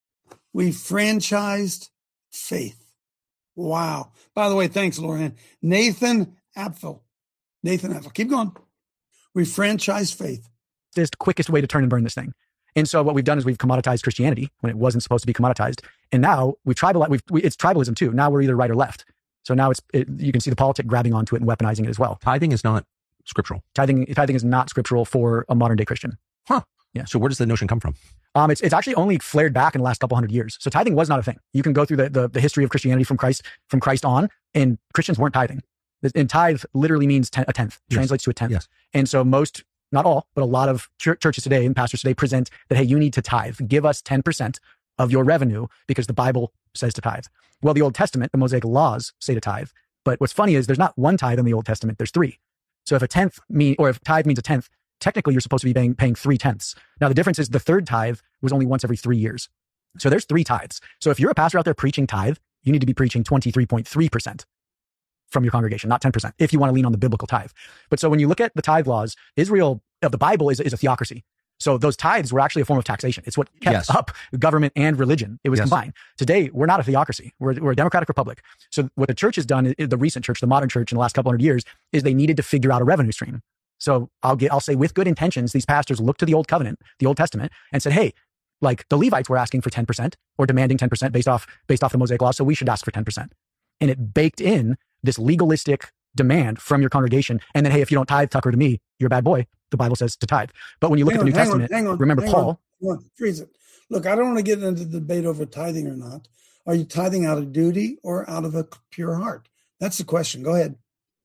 S6: We franchised faith. Wow. By the way, thanks, Lauren. Nathan Apfel. Nathan Apfel. Keep going. We franchised faith.
S15: Just quickest way to turn and burn this thing. And so what we've done is we've commoditized Christianity when it wasn't supposed to be commoditized. And now we've tribal, we've, we, it's tribalism too. Now we're either right or left. So now it's, it, you can see the politic grabbing onto it and weaponizing it as well.
S16: Tithing is not scriptural.
S15: Tithing, tithing is not scriptural for a modern day Christian.
S16: Huh.
S15: Yeah.
S16: So where does the notion come from?
S15: Um, it's, it's actually only flared back in the last couple hundred years. So tithing was not a thing. You can go through the, the, the history of Christianity from Christ, from Christ on, and Christians weren't tithing. And tithe literally means ten, a tenth,
S16: Yes.
S15: translates to a tenth.
S16: Yes.
S15: And so most, not all, but a lot of church, churches today and pastors today present that, hey, you need to tithe. Give us ten percent of your revenue because the Bible says to tithe. Well, the Old Testament, the Mosaic laws say to tithe. But what's funny is there's not one tithe in the Old Testament, there's three. So if a tenth mean, or if tithe means a tenth, technically you're supposed to be paying, paying three tenths. Now the difference is the third tithe was only once every three years. So there's three tithes. So if you're a pastor out there preaching tithe, you need to be preaching twenty-three point three percent from your congregation, not ten percent, if you want to lean on the biblical tithe. But so when you look at the tithe laws, Israel of the Bible is, is a theocracy. So those tithes were actually a form of taxation. It's what kept
S16: Yes.
S15: up government and religion. It was
S16: Yes.
S15: combined. Today, we're not a theocracy. We're, we're a democratic republic. So what the church has done, the recent church, the modern church in the last couple hundred years, is they needed to figure out a revenue stream. So I'll get, I'll say with good intentions, these pastors looked to the Old Covenant, the Old Testament, and said, hey, like the Levites were asking for ten percent or demanding ten percent based off, based off the Mosaic law. So we should ask for ten percent. And it baked in this legalistic demand from your congregation. And then, hey, if you don't tithe, Tucker, to me, you're a bad boy. The Bible says to tithe. But when you look
S6: Hang
S15: at the
S6: on,
S15: New
S6: hang
S15: Testament,
S6: on, hang on,
S15: remember
S6: hang
S15: Paul.
S6: On, hang on, freeze it. Look, I don't want to get into the debate over tithing or not. Are you tithing out of duty or out of a pure heart? That's the question. Go ahead.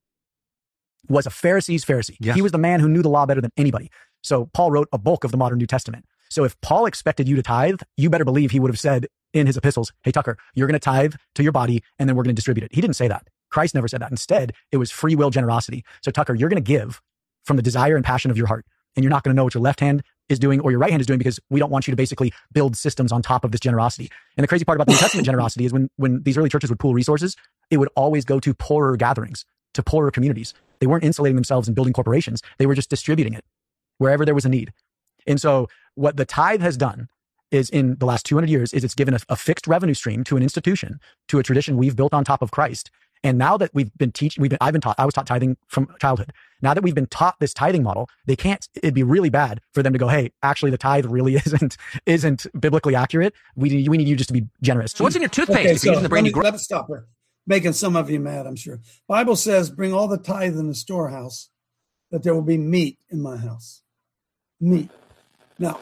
S15: Was a Pharisee's Pharisee.
S16: Yes.
S15: He was the man who knew the law better than anybody. So Paul wrote a bulk of the modern New Testament. So if Paul expected you to tithe, you better believe he would have said in his epistles, hey, Tucker, you're going to tithe to your body and then we're going to distribute it. He didn't say that. Christ never said that. Instead, it was free will generosity. So Tucker, you're going to give from the desire and passion of your heart. And you're not going to know what your left hand is doing or your right hand is doing because we don't want you to basically build systems on top of this generosity. And the crazy part about the New Testament generosity is when, when these early churches would pool resources, it would always go to poorer gatherings, to poorer communities. They weren't insulating themselves and building corporations. They were just distributing it wherever there was a need. And so what the tithe has done is in the last two hundred years is it's given a, a fixed revenue stream to an institution, to a tradition we've built on top of Christ. And now that we've been teaching, we've been, I've been taught, I was taught tithing from childhood. Now that we've been taught this tithing model, they can't, it'd be really bad for them to go, hey, actually the tithe really isn't, isn't biblically accurate. We need, we need you just to be generous.
S16: So what's in your toothpaste?
S6: Okay,
S16: If
S6: so
S16: you're using the
S6: let
S16: Brandy
S6: me,
S16: Gro-
S6: let's stop her. Making some of you mad, I'm sure. Bible says, bring all the tithe in the storehouse, that there will be meat in my house. Meat. Now,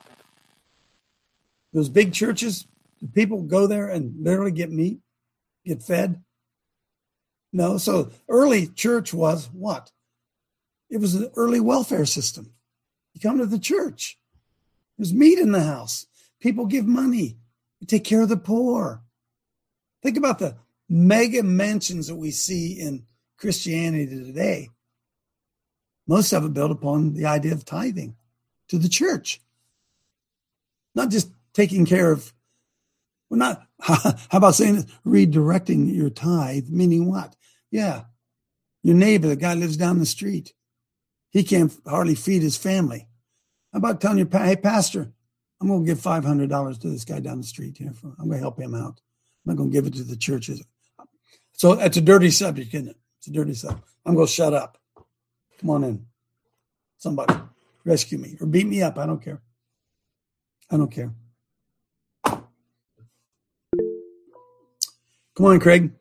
S6: those big churches, do people go there and literally get meat, get fed? No. So early church was what? It was an early welfare system. You come to the church. There's meat in the house. People give money. We take care of the poor. Think about the mega mansions that we see in Christianity today. most of it built upon the idea of tithing to the church. Not just taking care of, well, not, how about saying this? Redirecting your tithe, meaning what? Yeah, your neighbor, the guy lives down the street. He can't hardly feed his family. How about telling your, hey, pastor, I'm going to give five hundred dollars to this guy down the street here. For, I'm going to help him out. I'm not going to give it to the churches. So it's a dirty subject, isn't it? It's a dirty subject. I'm going to shut up. Come on in. Somebody rescue me or beat me up. I don't care. I don't care. Come on, Craig.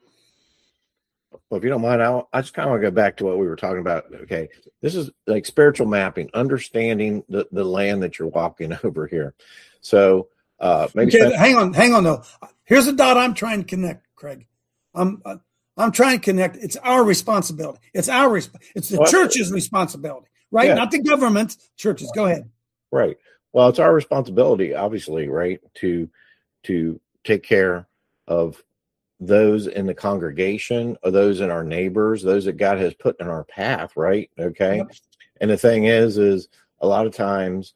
S11: Well, if you don't mind, I'll, I just kind of want to go back to what we were talking about. Okay. This is like spiritual mapping, understanding the, the land that you're walking over here. So uh, maybe.
S6: Okay, hang on, hang on though. Here's a dot I'm trying to connect, Craig. I'm, uh, I'm trying to connect. It's our responsibility. It's our, resp- it's the
S11: well,
S6: church's responsibility, right?
S11: Yeah.
S6: Not the government, churches. Go ahead.
S11: Right. Well, it's our responsibility, obviously, right, to to take care of those in the congregation, or those in our neighbors, those that God has put in our path, right? Okay. Yep. And the thing is, is a lot of times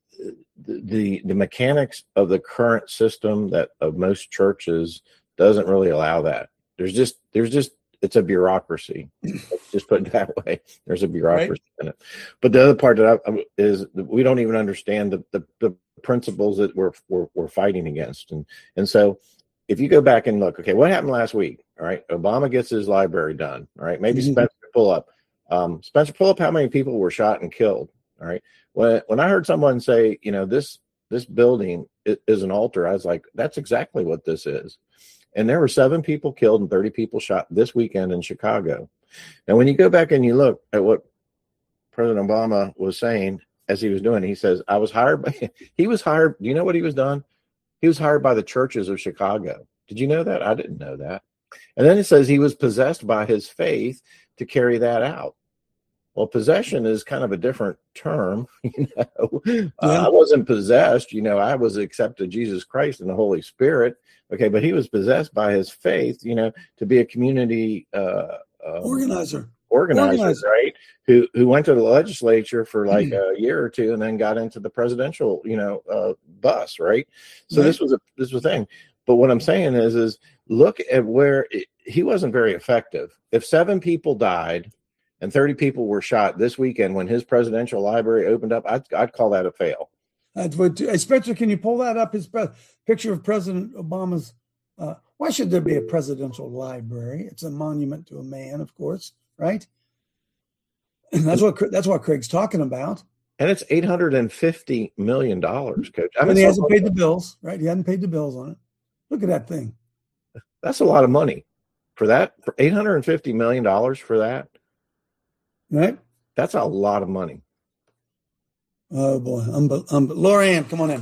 S11: the, the the mechanics of the current system that of most churches doesn't really allow that. There's just there's just it's a bureaucracy. Let's just put it that way. There's a bureaucracy right. in it. But the other part that I, is we don't even understand the, the, the principles that we're, we're we're fighting against. And and so if you go back and look, okay, what happened last week? All right, Obama gets his library done. All right, maybe mm-hmm. Spencer pull up. Um, Spencer, pull up how many people were shot and killed. All right. When when I heard someone say, you know, this this building is an altar, I was like, that's exactly what this is. And there were seven people killed and thirty people shot this weekend in Chicago. Now, when you go back and you look at what President Obama was saying as he was doing, he says, I was hired by, he was hired. Do you know what he was done? He was hired by the churches of Chicago. Did you know that? I didn't know that. And then it says he was possessed by his faith to carry that out. Well, possession is kind of a different term. You know, yeah. uh, I wasn't possessed. You know, I was accepted Jesus Christ and the Holy Spirit. Okay, but he was possessed by his faith, you know, to be a community uh, uh,
S6: organizer.
S11: organizer,
S6: organizer,
S11: right? Who who went to the legislature for like mm. a year or two, and then got into the presidential, you know, uh, bus, right? So right. this was a this was a thing. But what I'm saying is, is look at where it, he wasn't very effective. If seven people died and thirty people were shot this weekend when his presidential library opened up, I'd, I'd call that a fail.
S6: That's what, hey, Spencer, can you pull that up? His pre- picture of President Obama's. Uh, why should there be a presidential library? It's a monument to a man, of course, right? And that's what that's what Craig's talking about.
S11: And it's eight hundred and fifty million dollars, Coach. I mean,
S6: and he hasn't paid the bills, right? He hadn't paid the bills on it. Look at that thing.
S11: That's a lot of money for that. For eight hundred and fifty million dollars for that,
S6: right?
S11: That's a lot of money.
S6: Oh boy, um, um, Lorianne, come on in.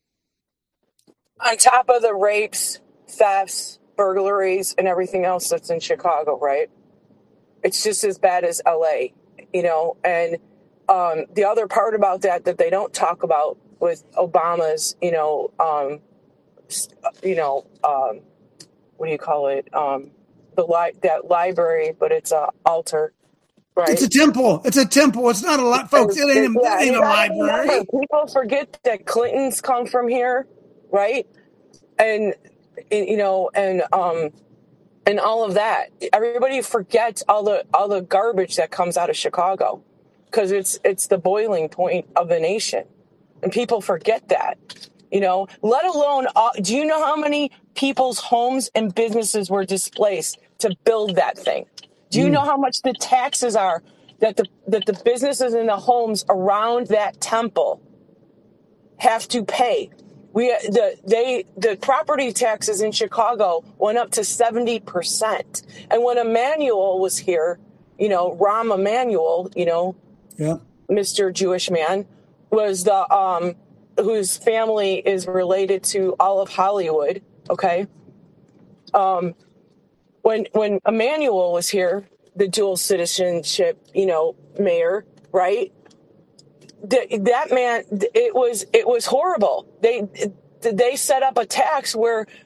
S14: On top of the rapes, thefts, burglaries, and everything else that's in Chicago, right? It's just as bad as L A, you know. And um, the other part about that that they don't talk about with Obama's, you know, um, you know, um, what do you call it? Um, the li- that library, but it's a altar. Right.
S6: It's a temple. It's a temple. It's not a lot, folks. It ain't,
S14: yeah,
S6: it ain't a library.
S14: Remember, people forget that Clintons come from here, right? And, and you know, and um, and all of that. Everybody forgets all the all the garbage that comes out of Chicago, because it's it's the boiling point of the nation, and people forget that. You know, let alone, uh, do you know how many people's homes and businesses were displaced to build that thing? Do you mm. know how much the taxes are that the that the businesses and the homes around that temple have to pay? We the they the property taxes in Chicago went up to seventy percent. And when Emanuel was here, you know, Rahm Emanuel, you know,
S6: yeah,
S14: Mister Jewish man, was the um whose family is related to all of Hollywood. Okay, um. When when Emanuel was here, the dual citizenship, you know, mayor, right? The, that man, it was it was horrible. They they set up a tax where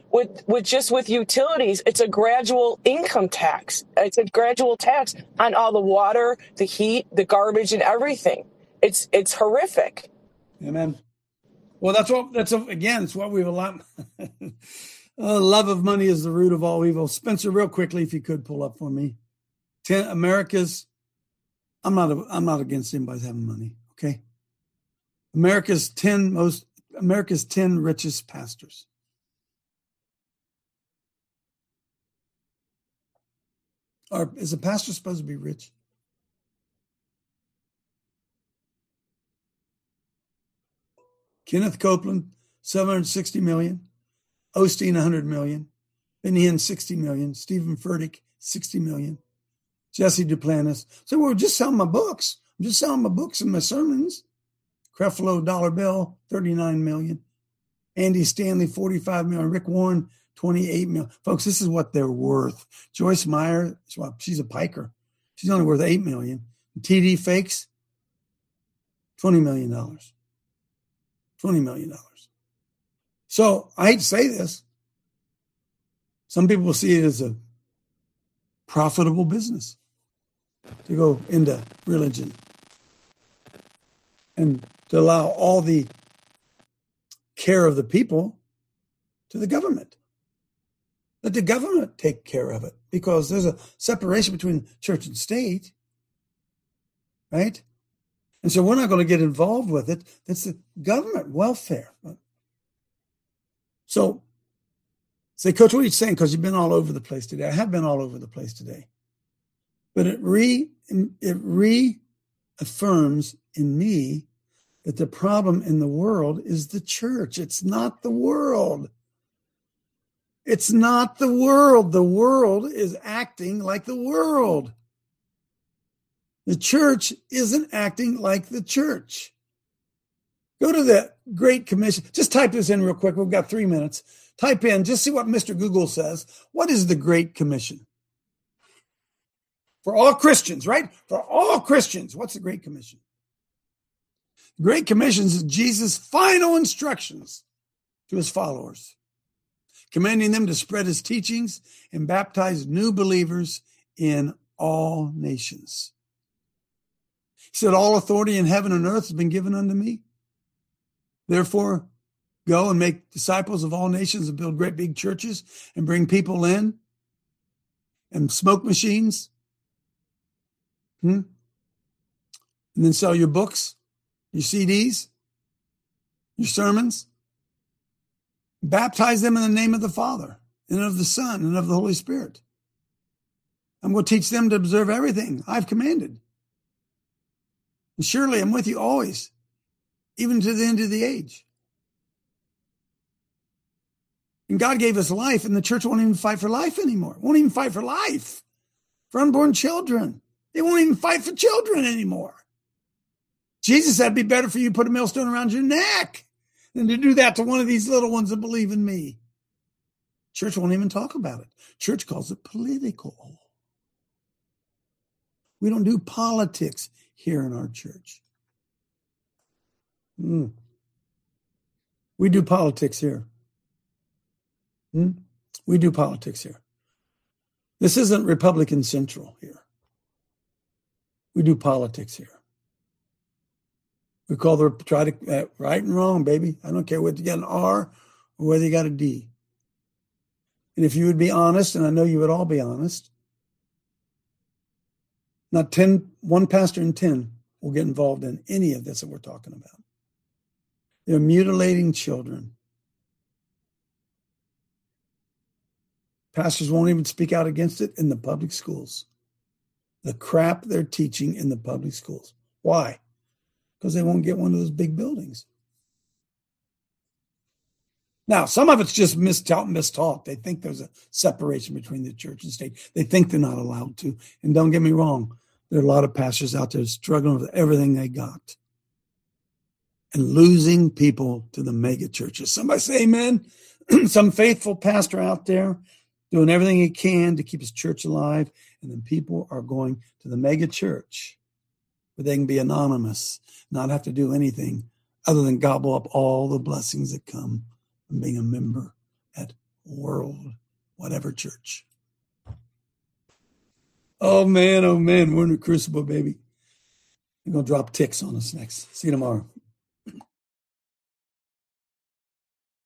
S14: with with just with utilities, it's a gradual income tax. It's a gradual tax on all the water, the heat, the garbage, and everything. It's it's horrific.
S6: Amen. Well, that's what that's again. It's what we've allowed. uh, love of money is the root of all evil. Spencer, real quickly, if you could pull up for me, ten America's. I'm not. A, I'm not against anybody having money. Okay. America's ten most. America's ten richest pastors. Or is a pastor supposed to be rich? Kenneth Copeland, seven hundred sixty million. Osteen, one hundred million. Benny Hinn, sixty million. Stephen Furtick, sixty million. Jesse Duplantis. So we're just selling my books. I'm just selling my books and my sermons. Creflo Dollar Bill, thirty-nine million. Andy Stanley, forty-five million. Rick Warren, twenty-eight million. Folks, this is what they're worth. Joyce Meyer, well, she's a piker. She's only worth eight million. T D Fakes, twenty million dollars. twenty million dollars. So I hate to say this. Some people will see it as a profitable business to go into religion and to allow all the care of the people to the government. Let the government take care of it, because there's a separation between church and state, right? And so we're not going to get involved with it. That's the government welfare. So, say, Coach, what are you saying? Because you've been all over the place today. I have been all over the place today. But it re it reaffirms in me that the problem in the world is the church. It's not the world. It's not the world. The world is acting like the world. The church isn't acting like the church. Go to the Great Commission. Just type this in real quick. We've got three minutes. Type in, just see what Mister Google says. What is the Great Commission? For all Christians, right? For all Christians. What's the Great Commission? The Great Commission is Jesus' final instructions to his followers, commanding them to spread his teachings and baptize new believers in all nations. He said, all authority in heaven and earth has been given unto me. Therefore, go and make disciples of all nations and build great big churches and bring people in and smoke machines. Hmm? And then sell your books, your C Ds, your sermons. Baptize them in the name of the Father and of the Son and of the Holy Spirit. I'm going to teach them to observe everything I've commanded. And surely I'm with you always, even to the end of the age. And God gave us life, and the church won't even fight for life anymore. Won't even fight for life. For unborn children. They won't even fight for children anymore. Jesus said it'd be better for you to put a millstone around your neck than to do that to one of these little ones that believe in me. Church won't even talk about it. Church calls it political. We don't do politics here in our church. Mm. We do politics here. Mm. We do politics here. This isn't Republican Central here. We do politics here. We call the try to uh, right and wrong, baby. I don't care whether you got an R or whether you got a D. And if you would be honest, and I know you would all be honest, not ten, one pastor in ten will get involved in any of this that we're talking about. They're mutilating children. Pastors won't even speak out against it in the public schools. The crap they're teaching in the public schools. Why? Because they won't get one of those big buildings. Now, some of it's just mistaught, mistaught. They think there's a separation between the church and state. They think they're not allowed to. And don't get me wrong, there are a lot of pastors out there struggling with everything they got and losing people to the mega churches. Somebody say amen. Some faithful pastor out there doing everything he can to keep his church alive, and then people are going to the mega church where they can be anonymous, not have to do anything other than gobble up all the blessings that come from being a member at world, whatever church. Oh, man, oh, man, we're in the crucible, baby. You're going to drop ticks on us next. See you tomorrow.